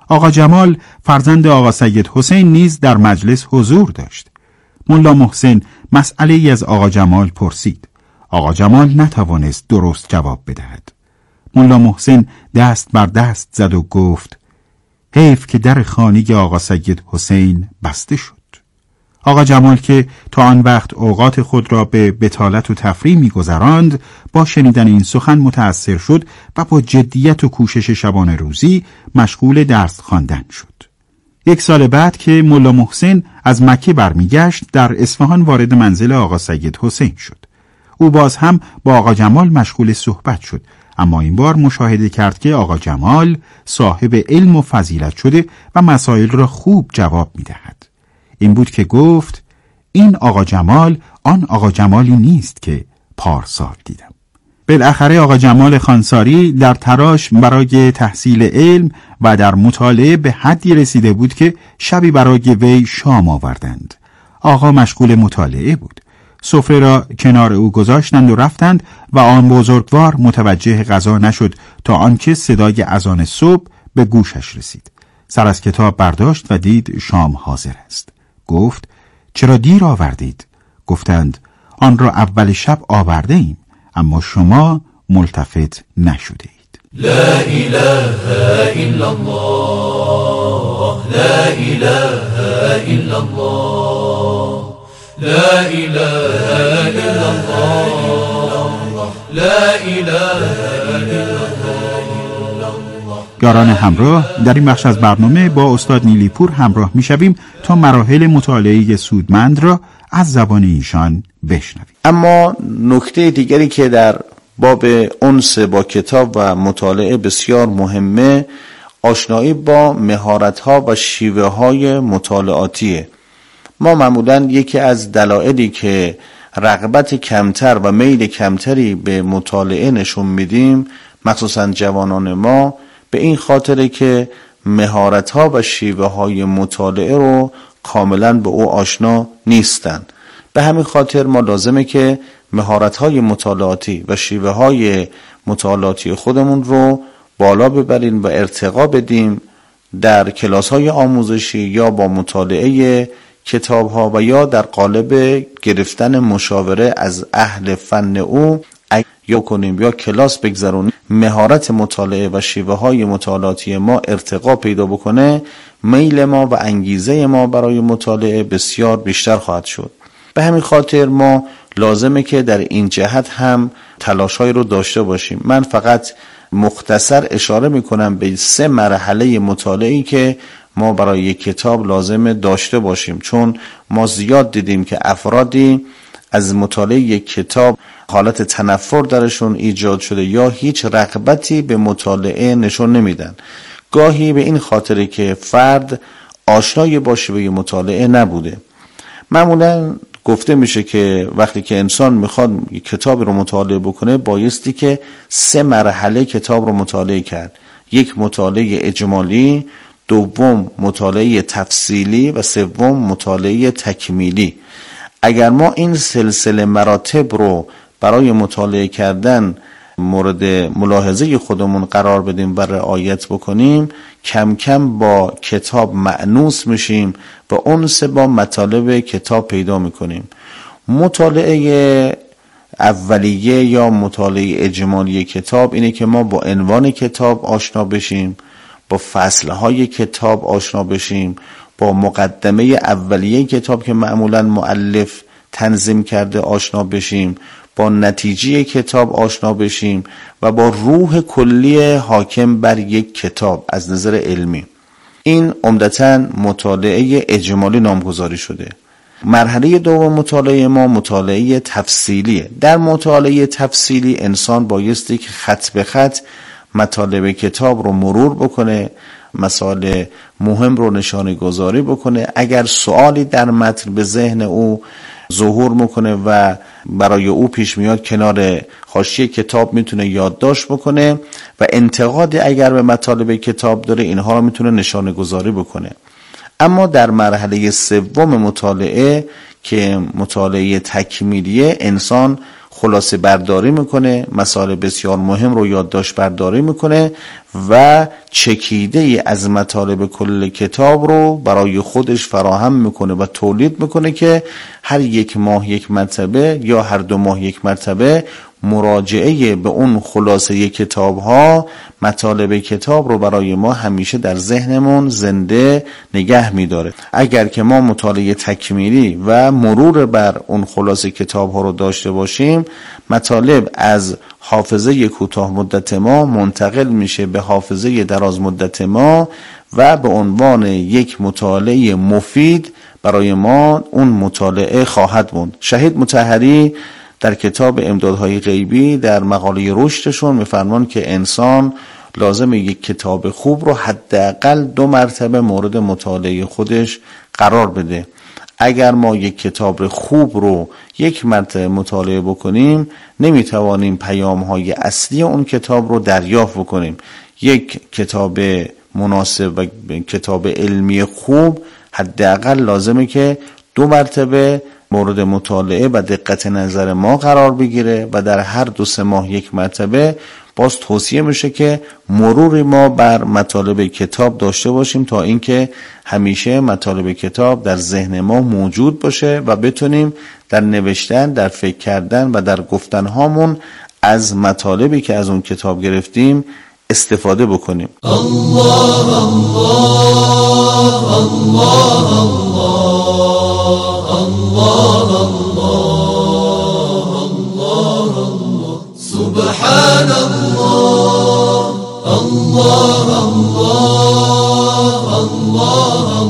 آقا جمال فرزند آقا سید حسین نیز در مجلس حضور داشت. ملا محسن مسئله ای از آقا جمال پرسید. آقا جمال نتوانست درست جواب بدهد. ملا محسن دست بر دست زد و گفت: حیف که در خانه آقا سید حسین بسته شد. آقا جمال که تا آن وقت اوقات خود را به بطالت و تفریح می‌گذراند، با شنیدن این سخن متأثر شد و با جدیت و کوشش شبانه روزی مشغول درس خواندن شد. 1 سال بعد که ملا محسن از مکه برمیگشت، در اصفهان وارد منزل آقا سید حسین شد. او باز هم با آقا جمال مشغول صحبت شد، اما این بار مشاهده کرد که آقا جمال صاحب علم و فضیلت شده و مسائل را خوب جواب می‌دهد. این بود که گفت: این آقا جمال آن آقا جمالی نیست که پارسال دیدم. بالاخره آقا جمال خانساری در تلاش برای تحصیل علم و در مطالعه به حدی رسیده بود که شبی برای وی شام آوردند. آقا مشغول مطالعه بود. سفره را کنار او گذاشتند و رفتند و آن بزرگوار متوجه غذا نشد تا آنکه صدای اذان صبح به گوشش رسید. سر از کتاب برداشت و دید شام حاضر است. گفت: چرا دیر آوردید؟ گفتند: آن را اول شب آورده ایم، اما شما ملتفت نشده اید. لا اله الا الله، لا اله الا الله، لا اله الا الله، لا اله الا الله. یاران همراه، در این بخش از برنامه با استاد نیلیپور همراه می‌شویم تا مراحل مطالعه سودمند را از زبان ایشان بشنویم. اما نکته دیگری که در باب انس با کتاب و مطالعه بسیار مهمه، آشنایی با مهارت‌ها و شیوه‌های مطالعاتیه. ما معمولاً یکی از دلایلی که رغبت کمتر و میل کمتری به مطالعه نشون میدیم، مخصوصاً جوانان ما، به این خاطره که مهارت‌ها و شیوه‌های مطالعه رو کاملاً به او آشنا نیستن. به همین خاطر ما لازمه که مهارت‌های مطالعاتی و شیوه‌های مطالعاتی خودمون رو بالا ببریم و ارتقا بدیم در کلاس‌های آموزشی یا با مطالعه کتاب‌ها و یا در قالب گرفتن مشاوره از اهل فن او یا کنیم یا کلاس بگذرونیم. مهارت مطالعه و شیوه‌های مطالعاتی ما ارتقا پیدا بکنه، میل ما و انگیزه ما برای مطالعه بسیار بیشتر خواهد شد. به همین خاطر ما لازمه که در این جهت هم تلاش‌هایی رو داشته باشیم. من فقط مختصر اشاره میکنم به 3 مرحله مطالعه‌ای که ما برای یک کتاب لازمه داشته باشیم، چون ما زیاد دیدیم که افرادی از مطالعه یک کتاب حالت تنفر درشون ایجاد شده یا هیچ رغبتی به مطالعه نشون نمیدن. گاهی به این خاطره که فرد آشنای با شیوه مطالعه نبوده. معمولا گفته میشه که وقتی که انسان میخواد یک کتاب رو مطالعه بکنه، بایستی که 3 مرحله کتاب رو مطالعه کرد. 1 مطالعه اجمالی، 2 مطالعه تفصیلی و 3 مطالعه تکمیلی. اگر ما این سلسله مراتب رو برای مطالعه کردن مورد ملاحظه خودمون قرار بدیم و رعایت بکنیم، کم کم با کتاب مأنوس میشیم و انس با مطالب کتاب پیدا میکنیم. مطالعه اولیه یا مطالعه اجمالی کتاب اینه که ما با عنوان کتاب آشنا بشیم، با فصلهای کتاب آشنا بشیم، با مقدمه اولیه کتاب که معمولا مؤلف تنظیم کرده آشنا بشیم، با نتیجه کتاب آشنا بشیم و با روح کلی حاکم بر یک کتاب از نظر علمی. این عمدتاً مطالعه اجمالی نامگذاری شده. مرحله دوم مطالعه ما مطالعه تفصیلیه. در مطالعه تفصیلی انسان بایستی که خط به خط مطالب کتاب رو مرور بکنه، مسائل مهم رو نشانه گذاری بکنه. اگر سوالی در متن به ذهن او ظهور میکنه و برای او پیش میاد، کنار حاشیه کتاب میتونه یادداشت بکنه و انتقاد اگر به مطالب کتاب داره اینها رو میتونه نشانه گذاری بکنه. اما در مرحله 3 مطالعه که مطالعه تکمیلیه، انسان خلاصه برداری میکنه، مسائل بسیار مهم رو یادداشت برداری میکنه و چکیده از مطالب کل کتاب رو برای خودش فراهم میکنه و تولید میکنه که هر یک ماه یک مرتبه یا هر 2 ماه یک مرتبه مراجعه به اون خلاصه کتاب ها مطالب کتاب رو برای ما همیشه در ذهنمون زنده نگه میداره. اگر که ما مطالعه تکمیلی و مرور بر اون خلاصه کتاب ها رو داشته باشیم، مطالب از حافظه کوتاه مدت ما منتقل میشه به حافظه دراز مدت ما و به عنوان یک مطالعه مفید برای ما اون مطالعه خواهد موند. شهید مطهری در کتاب امدادهای غیبی در مقاله رشدشون میفرمان که انسان لازم یک کتاب خوب رو حداقل 2 مرتبه مورد مطالعه خودش قرار بده. اگر ما یک کتاب خوب رو 1 مرتبه مطالعه بکنیم، نمیتوانیم پیام‌های اصلی اون کتاب رو دریافت بکنیم. یک کتاب مناسب و کتاب علمی خوب حداقل لازمه که 2 مرتبه مورد مطالعه و دقت نظر ما قرار بگیره و در هر 2-3 ماه 1 مرتبه باز توصیه میشه که مروری ما بر مطالب کتاب داشته باشیم تا اینکه همیشه مطالب کتاب در ذهن ما موجود باشه و بتونیم در نوشتن، در فکر کردن و در گفتن هامون از مطالبی که از اون کتاب گرفتیم استفاده بکنیم. الله الله الله الله الله الله الله سبحان الله الله الله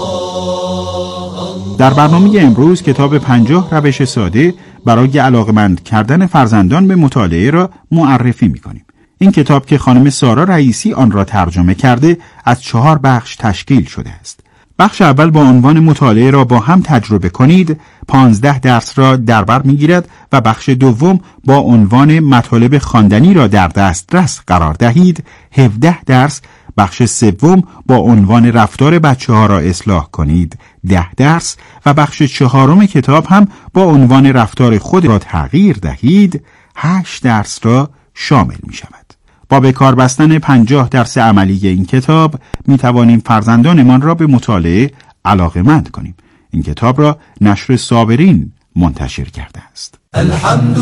الله. در برنامه امروز کتاب 50 روش ساده برای علاقمند کردن فرزندان به مطالعه را معرفی می‌کنیم. این کتاب که خانم سارا رئیسی آن را ترجمه کرده از 4 بخش تشکیل شده است. بخش اول با عنوان مطالعه را با هم تجربه کنید 15 درس را در بر می‌گیرد و بخش دوم با عنوان مطالب خواندنی را در دسترس قرار دهید 17 درس. بخش سوم با عنوان رفتار بچه‌ها را اصلاح کنید 10 درس و بخش 4 کتاب هم با عنوان رفتار خود را تغییر دهید 8 درس را شامل می شود. با به کار بستن 50 درس عملی این کتاب می توانیم فرزندانمان را به مطالعه علاقه‌مند کنیم. این کتاب را نشر صابرین منتشر کرده است. الحمد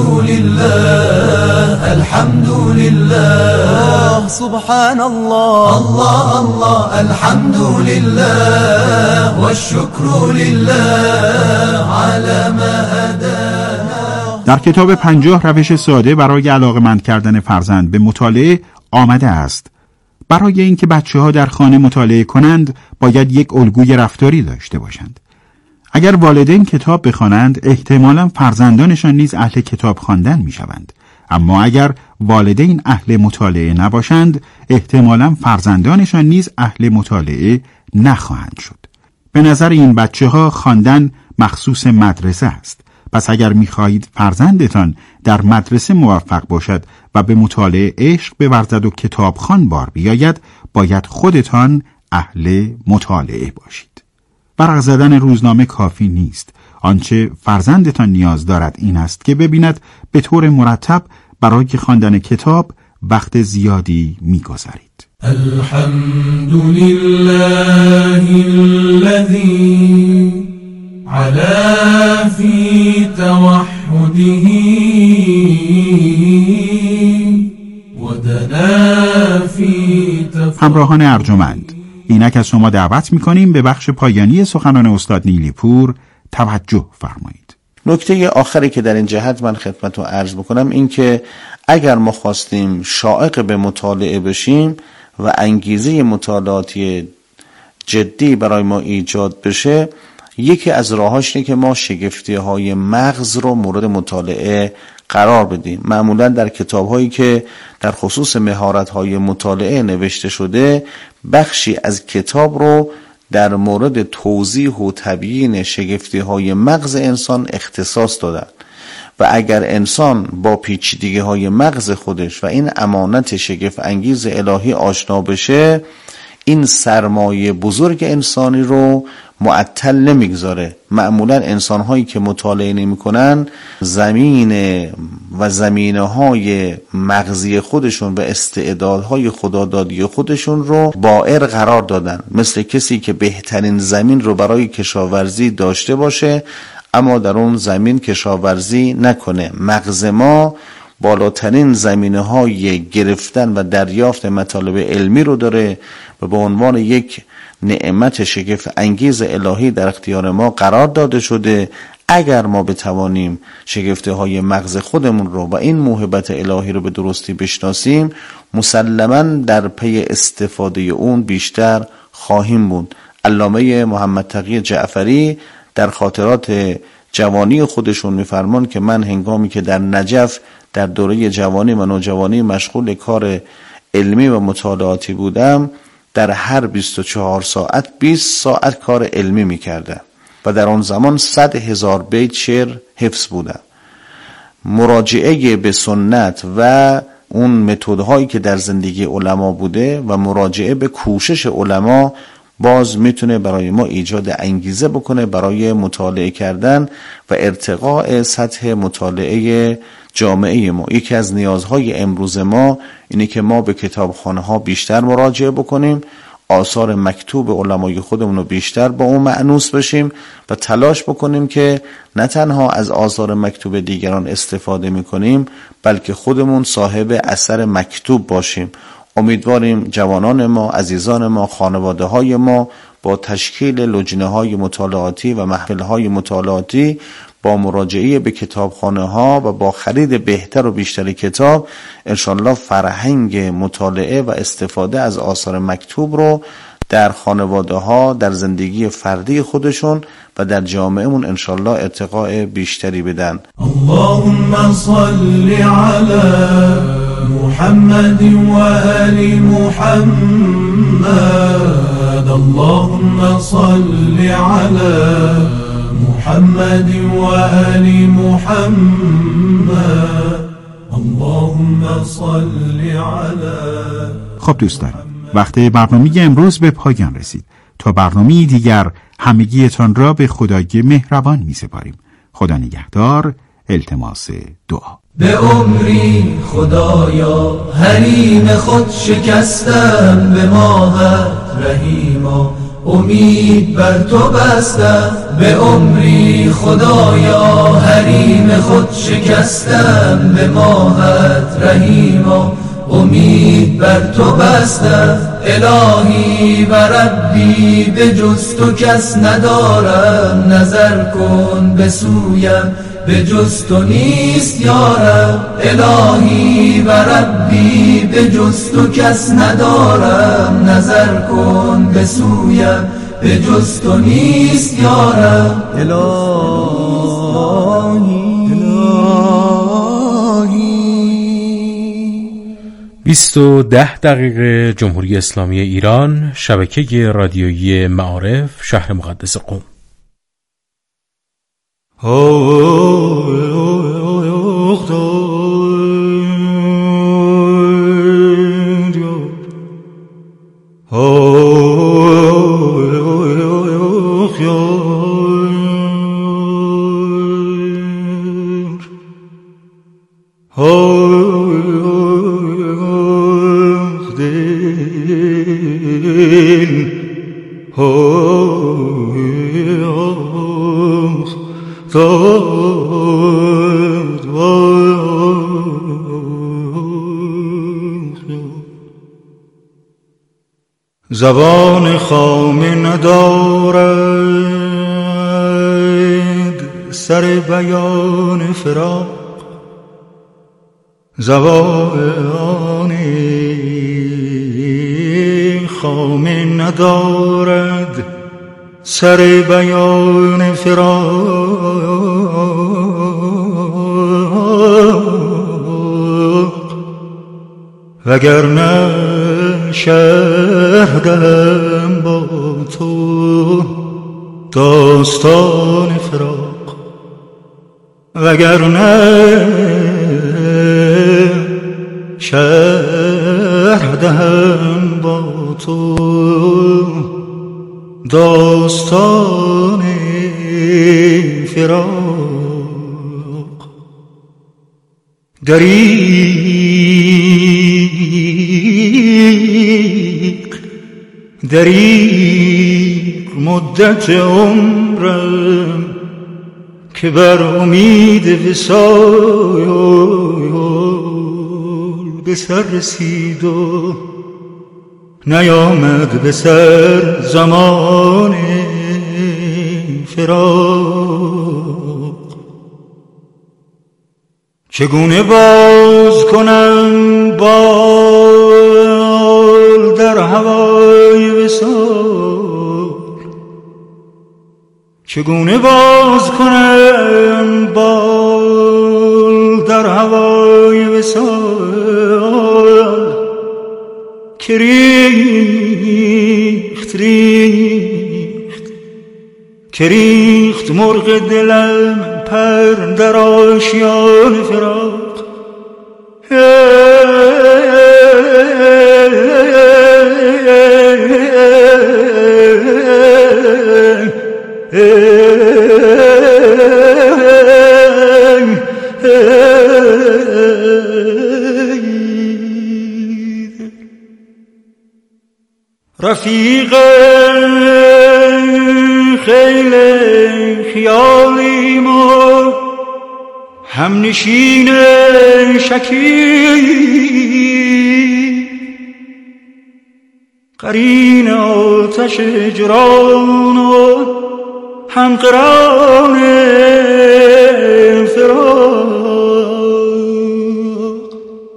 لله الحمد لله سبحان الله الله الله الحمد لله والشكر لله على ما هدانا. در کتاب 50 روش ساده برای علاقه‌مند کردن فرزند به مطالعه آمده است برای اینکه بچه‌ها در خانه مطالعه کنند باید یک الگوی رفتاری داشته باشند. اگر والدین کتاب بخوانند احتمالاً فرزندانشان نیز اهل کتاب خواندن میشوند، اما اگر والدین اهل مطالعه نباشند احتمالاً فرزندانشان نیز اهل مطالعه نخواهند شد. به نظر این بچه‌ها خواندن مخصوص مدرسه است. پس اگر می‌خواهید فرزندتان در مدرسه موفق باشد و به مطالعه عشق بورزد و کتابخوان بار بیاید، باید خودتان اهل مطالعه باشید. ورق زدن روزنامه کافی نیست. آنچه فرزندتان نیاز دارد این است که ببیند به طور مرتب برای خواندن کتاب وقت زیادی می‌گذارید. الحمد لله الذي على في توحده ودنا في همراهان ارجمند، اینک از شما دعوت می‌کنیم به بخش پایانی سخنان استاد نیلی پور توجه فرمایید. نکته آخری که در این جهت من خدمتتون عرض بکنم این که اگر ما خواستیم شائق به مطالعه بشیم و انگیزه مطالعاتی جدی برای ما ایجاد بشه، یکی از راهاش اینه که ما شگفتی‌های مغز رو مورد مطالعه قرار بدیم. معمولا در کتاب‌هایی که در خصوص مهارت‌های مطالعه نوشته شده بخشی از کتاب رو در مورد توضیح و تبیین شگفتی‌های مغز انسان اختصاص دادن و اگر انسان با پیچیدگی‌های مغز خودش و این امانت شگفت انگیز الهی آشنا بشه، این سرمایه بزرگ انسانی رو معطل نمیگذاره. معمولا انسان‌هایی که مطالعه نمی‌کنن زمین و زمینه‌های مغزی خودشون و استعدادهای خدادادی خودشون رو بائر قرار دادن، مثل کسی که بهترین زمین رو برای کشاورزی داشته باشه اما در اون زمین کشاورزی نکنه. مغز ما بالاترین زمینه‌های گرفتن و دریافت مطالب علمی رو داره و به عنوان یک نعمت شگفت انگیز الهی در اختیار ما قرار داده شده. اگر ما بتوانیم شگفته های مغز خودمون رو و این موهبت الهی رو به درستی بشناسیم، مسلماً در پی استفاده اون بیشتر خواهیم بود. علامه محمد تقی جعفری در خاطرات جوانی خودشون میفرمان که من هنگامی که در نجف در دوره جوانی و نوجوانی مشغول کار علمی و مطالعاتی بودم، در هر 24 ساعت 20 ساعت کار علمی میکردم و در آن زمان 100,000 بیت شعر حفظ بودم. مراجعه به سنت و اون متدهایی که در زندگی علما بوده و مراجعه به کوشش علما باز میتونه برای ما ایجاد انگیزه بکنه برای مطالعه کردن و ارتقاء سطح مطالعه جامعه ما. یکی از نیازهای امروز ما اینه که ما به کتابخانه ها بیشتر مراجعه بکنیم، آثار مکتوب علمای خودمون رو بیشتر با اون مأنوس بشیم و تلاش بکنیم که نه تنها از آثار مکتوب دیگران استفاده میکنیم بلکه خودمون صاحب اثر مکتوب باشیم. امیدواریم جوانان ما، عزیزان ما، خانواده های ما با تشکیل لجنه های مطالعاتی و محفل های مطالعاتی، با مراجعه به کتابخانه ها و با خرید بهتر و بیشتر کتاب انشالله فرهنگ مطالعه و استفاده از آثار مکتوب رو در خانواده ها، در زندگی فردی خودشون و در جامعهمون انشالله ارتقاء بیشتری بدن. اللهم صل علی محمد و آل محمد. اللهم صل علی محمد و آل محمد. اللهم صل علی. خب دوستان، وقت برنامه امروز به پایان رسید. تا برنامه دیگر همگیتان را به خدای مهربان می سپاریم. خدا نگهدار. التماس دعا. به عمری خدایا حریم خود شکستم، به ماهت رحیما امید بر تو بستم. به عمری خدایا حریم خود شکستم، به ماهت رحیما امید بر تو بستم. الهی و ربی به جز تو کس ندارم، نظر کن به سویم به جز تو نیست یارم. الهی و ربی به جز تو کس ندارم، نظر کن به سویم به جز تو نیست یارم. الهی 20:10 جمهوری اسلامی ایران، شبکه رادیویی معارف، شهر مقدس قم. زبان خامه ندارد سر بیان فراق، زبان خامه ندارد سر بیان فراق، وگرنه شهدم با تو داستان فراق، وگرنه شهدم دهم با تو داستان فراق. دریق مدت عمرم که بر امید وصال به سر رسید و نیامد به سر زمان فراق. چگونه باز کنم بال در هوای وصال، چگونه باز کنم بال در هوای وصال که ریخت مرغ دلم پر در آشیان فراق. رفیق خیل خیالی ما، همنشین شکیب، قرین آتش جران و همقران فراق.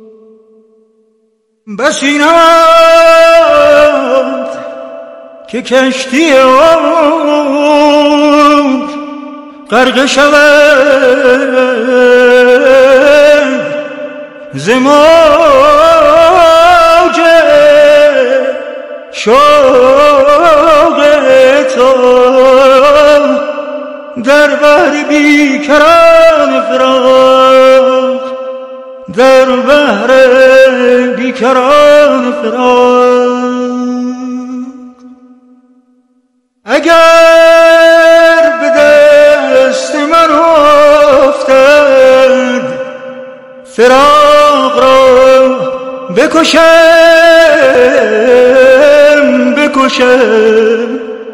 بسی نماند که کشتی عمر غرق شود ز موج شوق تو در بحر بیکران فراق، در بحر بیکران فراق. اگر به دست من افتد فراق را بکشم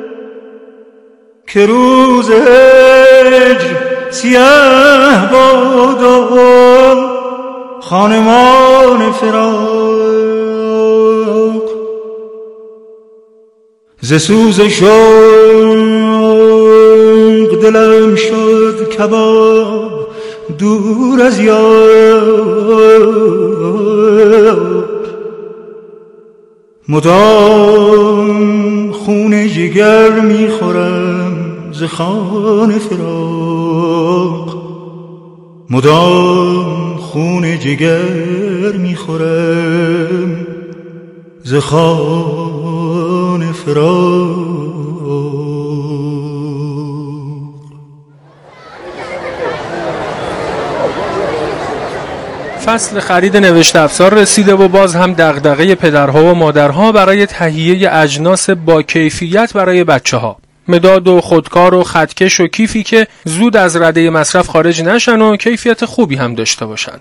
که روز هجر سیاه باد و خانمان فراق. ز سوز شوق دلم شد کباب دور از یار، مدام خون جگر میخورم ز خوان فراق، مدام خون جگر میخورم ز خوان فراق. فصل خرید نوشته افزار رسیده و باز هم دغدغه پدرها و مادرها برای تهیه اجناس با کیفیت برای بچه‌ها. مداد و خودکار و خطکش و کیفی که زود از رده مصرف خارج نشن و کیفیت خوبی هم داشته باشن.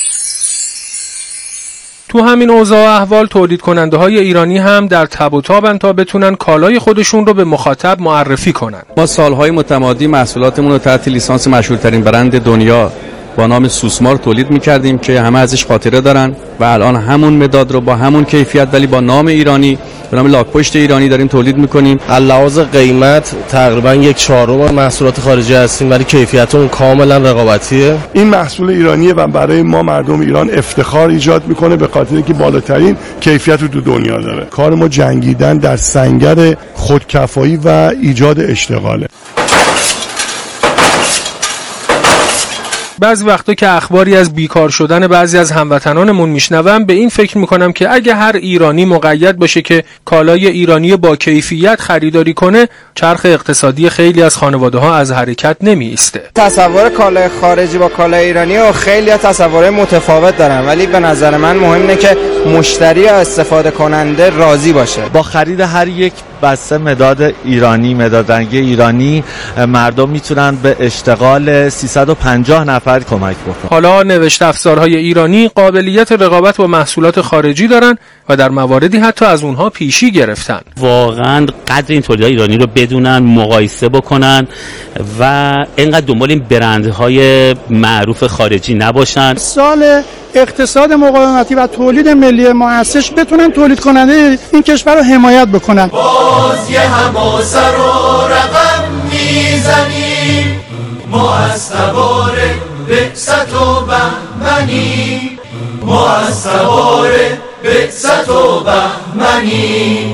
تو همین اوضاع احوال تولید کننده های ایرانی هم در تب و تابن تا بتونن کالای خودشون رو به مخاطب معرفی کنن. ما سالهای متمادی محصولاتمون رو تحت لیسانس مشهورترین برند دنیا با نام سوسمار تولید می‌کردیم که همه ازش خاطره دارن و الان همون مداد رو با همون کیفیت ولی با نام ایرانی به نام لاک‌پشت ایرانی داریم تولید می‌کنیم. علاوه قیمت تقریبا 1/4 محصولات خارجی هستیم ولی کیفیتمون کاملا رقابتیه. این محصول ایرانیه و برای ما مردم ایران افتخار ایجاد می‌کنه به خاطر اینکه بالاترین کیفیت رو تو دنیا داره. کار ما جنگیدن در سنگر خودکفایی و ایجاد اشتغاله. بعضی وقتا که اخباری از بیکار شدن بعضی از هموطنانمون میشنوم به این فکر میکنم که اگه هر ایرانی مقید باشه که کالای ایرانی با کیفیت خریداری کنه، چرخ اقتصادی خیلی از خانواده‌ها از حرکت نمی‌ایسته. تصور کالای خارجی با کالای ایرانی و خیلی تصورات متفاوت دارن، ولی به نظر من مهمه که مشتری یا استفاده کننده راضی باشه. با خرید هر یک بسته مداد ایرانی، مداد رنگی ایرانی، مردم میتونن به اشتغال 350 نفر کمک بکنن. حالا نوشته افزارهای ایرانی قابلیت رقابت با محصولات خارجی دارن و در مواردی حتی از اونها پیشی گرفتن. واقعا قدر این تولیدات ایرانی رو بدونن، مقایسه بکنن و اینقدر دنبال این برندهای معروف خارجی نباشن. سال اقتصاد مقاومتی و تولید ملی مؤسس بتونن تولید کننده این کشور رو حمایت بکنن. باز یه حماسه رو رقم میزنیم، ما از سوار بعثت و بهمنیم، ما از سوار بعثت و بهمنیم.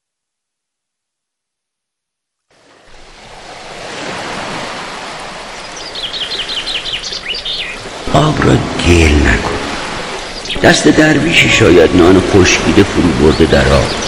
آب را گل نکن، دست درویشی شاید نان خشکیده فرو برده در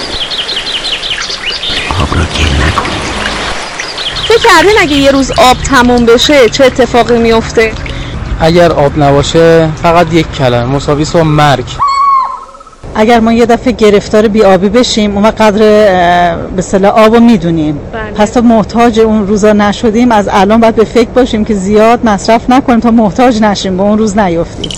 آب را گل نکن. فکر کردین اگه یه روز آب تموم بشه چه اتفاقی میفته؟ اگر آب نباشه فقط یک کلمه مساوی با مرگ. اگر ما یه دفعه گرفتار بی‌آبی بشیم اون قدر به اصطلاح آبو میدونیم، پس تا محتاج اون روزا نشدیم از الان باید به فکر باشیم که زیاد مصرف نکنیم تا محتاج نشیم، به اون روز نیفتیم.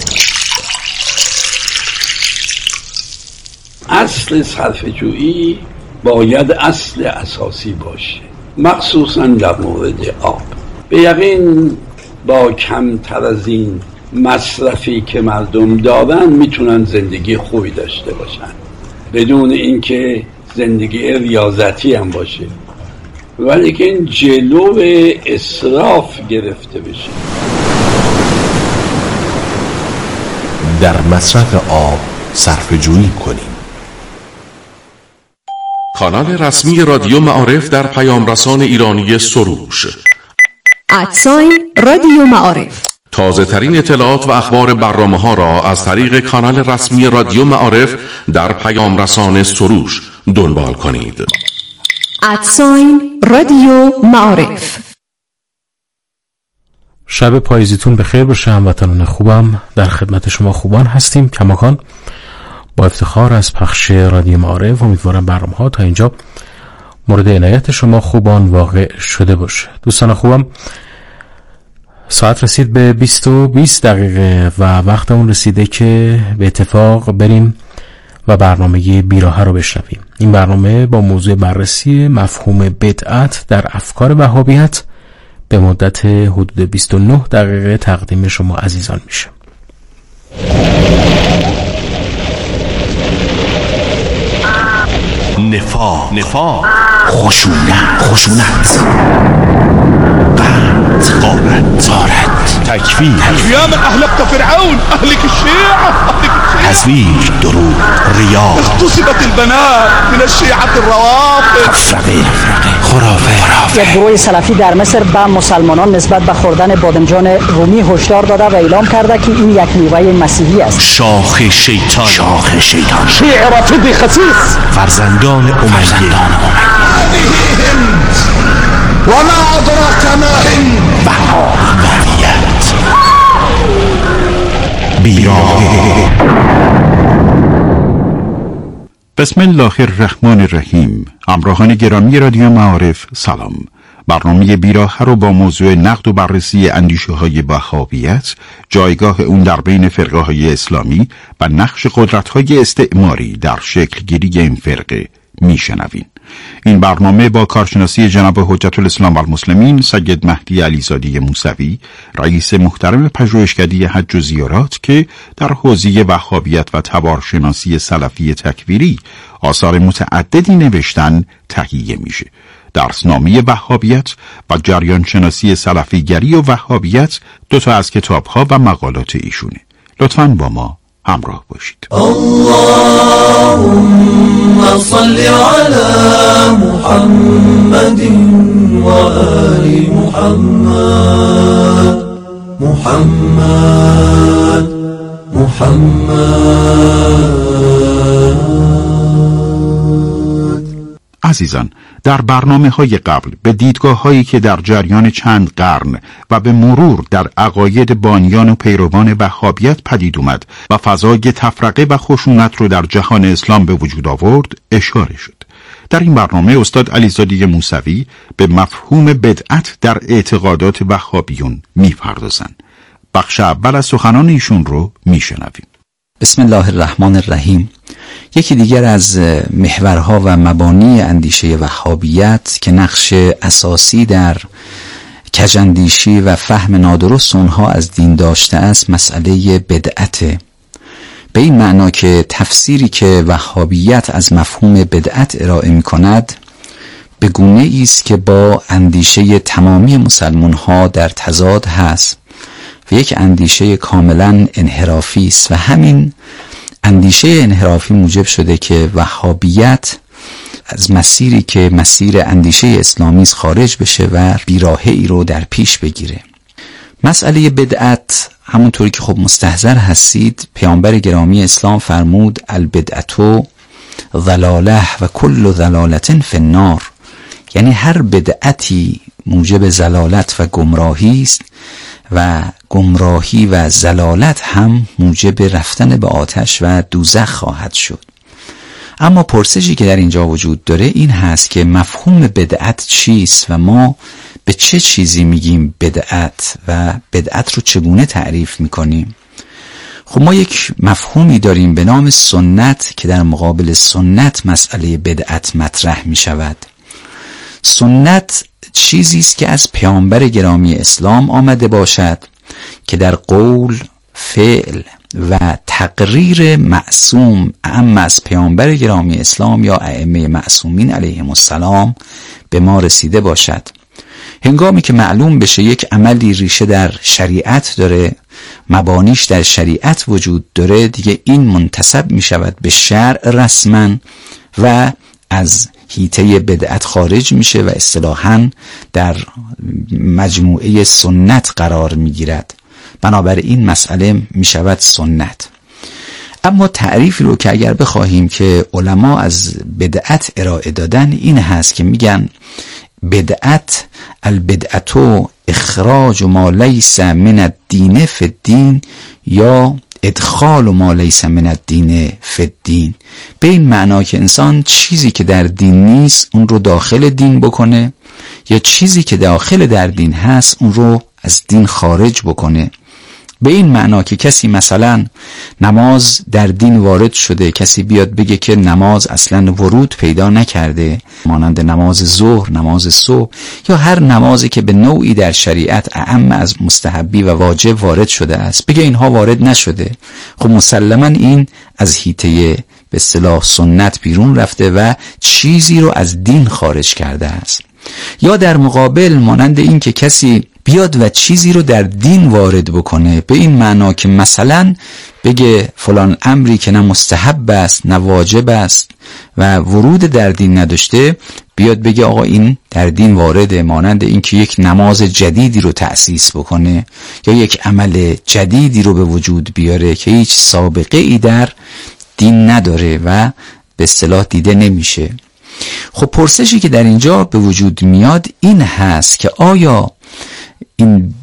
اصل صرفه‌جویی باید اصل اساسی باشه، مخصوصا در مورد آب. به یقین با کمتر از این مصرفی که مردم دارن میتونن زندگی خوبی داشته باشن بدون اینکه زندگی ریاضتی هم باشه، ولی که این جلو اسراف گرفته بشه. در مصرف آب صرفه‌جویی کنیم. کانال رسمی رادیو معارف در پیامرسان ایرانی سروش رادیو معارف. تازه ترین اطلاعات و اخبار برنامه ها را از طریق کانال رسمی رادیو معارف در پیامرسان سروش دنبال کنید. رادیو معارف. شب پاییزیتون بخیر باشه هموطنان خوبم. در خدمت شما خوبان هستیم کماکان با افتخار از پخش رادیو معارف. امیدوارم برنامه‌ها تا اینجا مورد عنایت شما خوبان واقع شده باشه. دوستان خوبم، ساعت رسید به 20:20 و وقت اون رسیده که به اتفاق بریم و برنامه بیراهه رو بشنویم. این برنامه با موضوع بررسی مفهوم بدعت در افکار وهابیت به مدت حدود 29 دقیقه تقدیم شما عزیزان میشه. نفاق، خشونت، غارت، تکفیر، يا من اهلكت فرعون، اهلك الشيعة، تزویر، دروغ، ریا، اغتصبت البنات من الشيعة الروافض، تفرقه، خرافه. یک گروه سلفی در مصر به مسلمانان نسبت به خوردن بادمجان رومی هشدار داده و اعلام کرده که این یک میوه مسیحی است. شاخ شیطان، شیعه رافضی خسیس، فرزندان امیه. وما ادراک ما هند، وحابیت، بیراهه. بسم الله الرحمن الرحیم. همراهان گرامی رادیو معارف سلام. برنامه بیراهه رو با موضوع نقد و بررسی اندیشه‌های وهابیت، جایگاه اون در بین فرقه‌های اسلامی و نقش قدرت‌های استعماری در شکل گیری این فرقه میشنوین. این برنامه با کارشناسی جناب حجت الاسلام و المسلمین سید مهدی علیزاده موسوی، رئیس محترم پژوهشکده حج و زیارات که در حوزه وهابیت و تبارشناسی سلفی تکفیری آثار متعددی نوشتن تهیه میشه. درسنامه وهابیت و جریان شناسی سلفیگری و وهابیت دوتا از کتاب‌ها و مقالات ایشونه. لطفاً با ما همراه باشید. اللهم صل على محمد و آل محمد. محمد عزیزان، در برنامه‌های قبل به دیدگاه‌هایی که در جریان چند قرن و به مرور در عقاید بانیان و پیروان وهابیت پدید اومد و فضای تفرقه و خشونت رو در جهان اسلام به وجود آورد اشاره شد. در این برنامه استاد علیزاده موسوی به مفهوم بدعت در اعتقادات وهابیون می‌پردازند. بخش اول از سخنان ایشون رو میشنویم. بسم الله الرحمن الرحیم. یکی دیگر از محورها و مبانی اندیشه وهابیت که نقش اساسی در کجاندیشی و فهم نادرست اونها از دین داشته است مسئله بدعته. به این معنا که تفسیری که وهابیت از مفهوم بدعت ارائه می کند به گونه است که با اندیشه تمامی مسلمان ها در تضاد هست و یک اندیشه کاملا انحرافی است و همین اندیشه انحرافی موجب شده که وهابیت از مسیری که مسیر اندیشه اسلامی است خارج بشه و بیراهه‌ای رو در پیش بگیره. مسئله بدعت همونطوری که خب مستحضر هستید، پیامبر گرامی اسلام فرمود البدعتو ضلاله و کل ضلالت فی النار، یعنی هر بدعتی موجب ضلالت و گمراهی است و گمراهی و ضلالت هم موجب رفتن به آتش و دوزخ خواهد شد. اما پرسشی که در اینجا وجود داره این هست که مفهوم بدعت چیست و ما به چه چیزی میگیم بدعت و بدعت رو چگونه تعریف میکنیم؟ خب ما یک مفهومی داریم به نام سنت که در مقابل سنت مسئله بدعت مطرح میشود. سنت چیزی است که از پیامبر گرامی اسلام آمده باشد که در قول، فعل و تقریر معصوم اما از پیامبر گرامی اسلام یا ائمه معصومین علیهم السلام به ما رسیده باشد. هنگامی که معلوم بشه یک عملی ریشه در شریعت داره، مبانیش در شریعت وجود داره، دیگه این منتسب می شود به شرع رسما و از حیطه بدعت خارج میشه و اصطلاحاً در مجموعه سنت قرار میگیرد. بنابراین مسئله میشود سنت. اما تعریفی رو که اگر بخواهیم که علما از بدعت ارائه دادن این هست که میگن بدعت البدعتو اخراج ما لیس من الدین فی الدین یا ادخال ما لیس من الدین فی الدین، به این معنا که انسان چیزی که در دین نیست اون رو داخل دین بکنه یا چیزی که داخل در دین هست اون رو از دین خارج بکنه. به این معنا که کسی مثلا نماز در دین وارد شده، کسی بیاد بگه که نماز اصلا ورود پیدا نکرده، مانند نماز ظهر، نماز صبح یا هر نمازی که به نوعی در شریعت اعم از مستحبی و واجب وارد شده است، بگه اینها وارد نشده. خب مسلما این از حیطه به اصطلاح سنت بیرون رفته و چیزی رو از دین خارج کرده است. یا در مقابل مانند این که کسی بیاد و چیزی رو در دین وارد بکنه، به این معنا که مثلا بگه فلان امری که نه مستحب است نه واجب است و ورود در دین نداشته، بیاد بگه آقا این در دین وارده، مانند این که یک نماز جدیدی رو تأسیس بکنه یا یک عمل جدیدی رو به وجود بیاره که هیچ سابقه ای در دین نداره و به اصطلاح دیده نمیشه. خب پرسشی که در اینجا به وجود میاد این هست که آیا این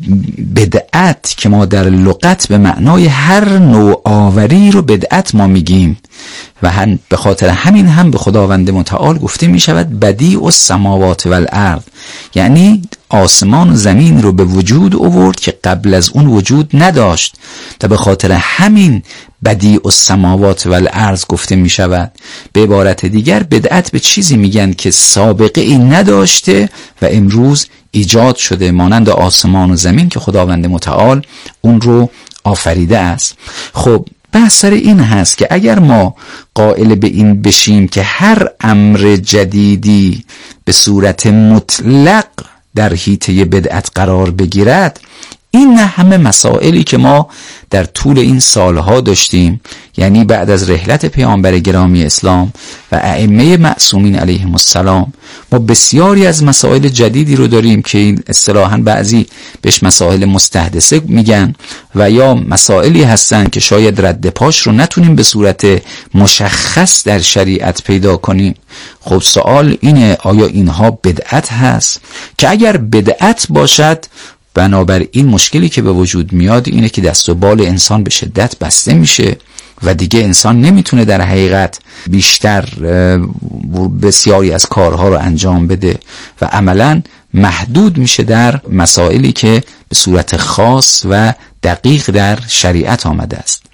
بدعت که ما در لغت به معنای هر نوع آوری رو بدعت ما میگیم و هم به خاطر همین هم به خداوند متعال گفته میشود بدیع السماوات والارض، یعنی آسمان و زمین رو به وجود آورد که قبل از اون وجود نداشت و به خاطر همین بدیع السماوات والارض گفته می شود. به عبارت دیگر بدعت به چیزی میگن که سابقه ای نداشته و امروز ایجاد شده، مانند آسمان و زمین که خداوند متعال اون رو آفریده است. خب بحث سر این هست که اگر ما قائل به این بشیم که هر امر جدیدی به صورت مطلق در حیطه بدعت قرار بگیرد، این همه مسائلی که ما در طول این سالها داشتیم، یعنی بعد از رحلت پیامبر گرامی اسلام و ائمه معصومین علیهم السلام، ما بسیاری از مسائل جدیدی رو داریم که این اصطلاحاً بعضی بهش مسائل مستحدثه میگن و یا مسائلی هستن که شاید رد پاش رو نتونیم به صورت مشخص در شریعت پیدا کنیم. خب سوال اینه آیا اینها بدعت هست؟ که اگر بدعت باشد بنابراین مشکلی که به وجود میاد اینه که دست و بال انسان به شدت بسته میشه و دیگه انسان نمیتونه در حقیقت بیشتر بسیاری از کارها رو انجام بده و عملاً محدود میشه در مسائلی که به صورت خاص و دقیق در شریعت آمده است.